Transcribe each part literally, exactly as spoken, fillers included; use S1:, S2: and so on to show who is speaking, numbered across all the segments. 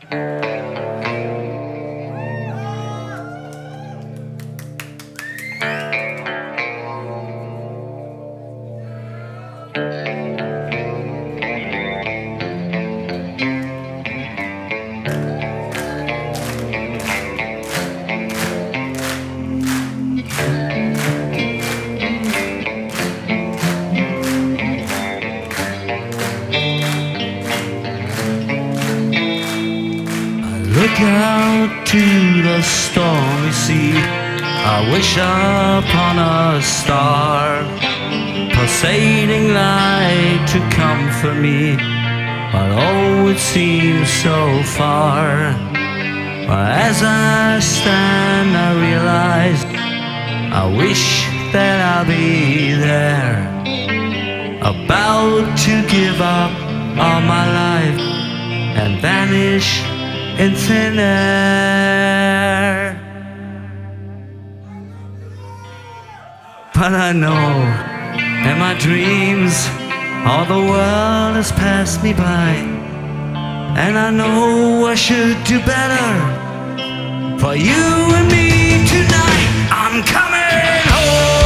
S1: Look out to the stormy sea. I wish upon a star, pulsating light to comfort me, but oh, it seems so far. As I stand, I realize I wish that I'll be there, about to give up all my life and vanish in thin air. But I know in my dreams all the world has passed me by, and I know I should do better for you and me tonight. I'm coming home.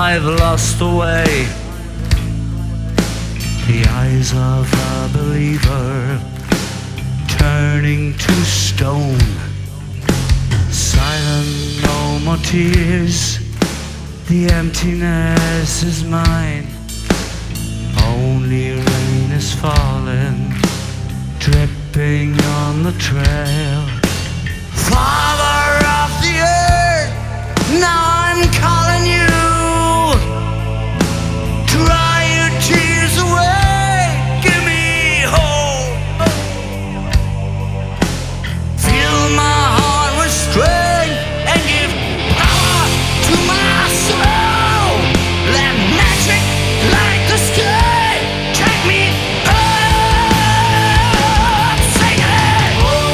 S1: I've lost the way. The eyes of a believer turning to stone. Silent, no more tears. The emptiness is mine. Only rain is falling, dripping on the trail. Father of the earth, now I'm calling you. Dry your tears away, give me hope. Fill my heart with strength and give power to my soul. Let magic light the sky, take me up, sing it.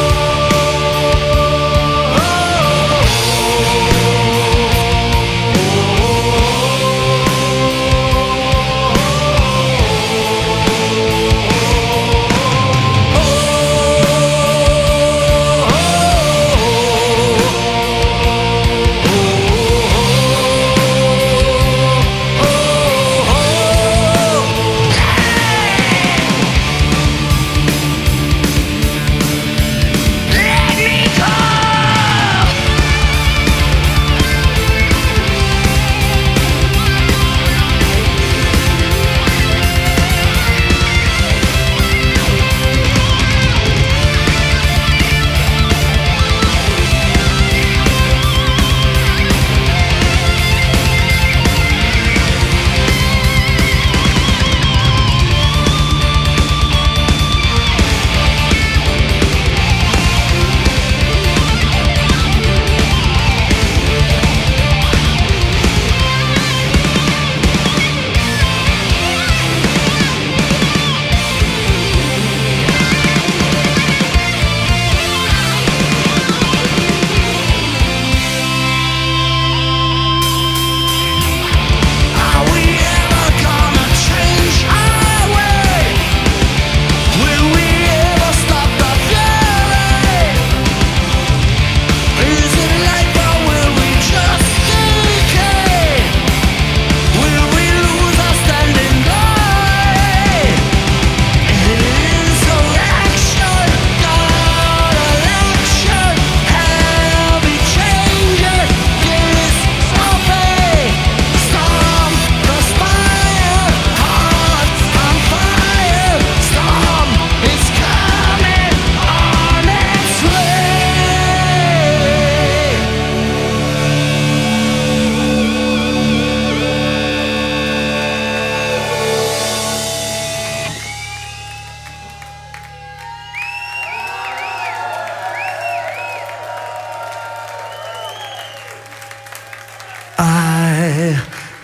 S1: I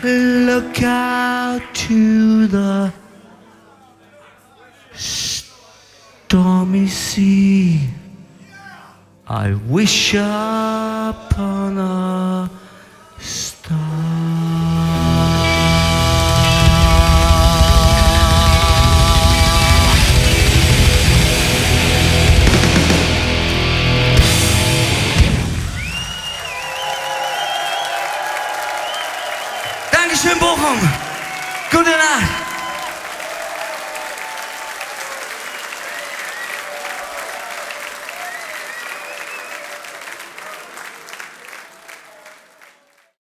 S1: look out to the stormy sea. I wish upon a star. Dankeschön, Bochum. Gute Nacht.